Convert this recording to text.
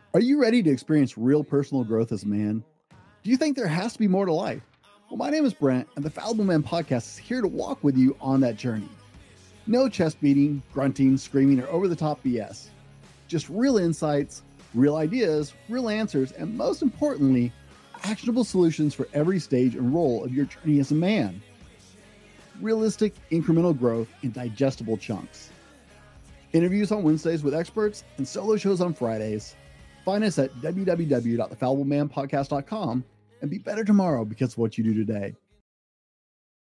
Are you ready to experience real personal growth as a man? Do you think there has to be more to life? Well, my name is Brent, and the Fallible Man Podcast is here to walk with you on that journey. No chest beating, grunting, screaming, or over the top BS. Just real insights, real ideas, real answers, and most importantly, actionable solutions for every stage and role of your journey as a man. Realistic, incremental growth in digestible chunks. Interviews on Wednesdays with experts and solo shows on Fridays. Find us at www.thefalliblemanpodcast.com and be better tomorrow because of what you do today.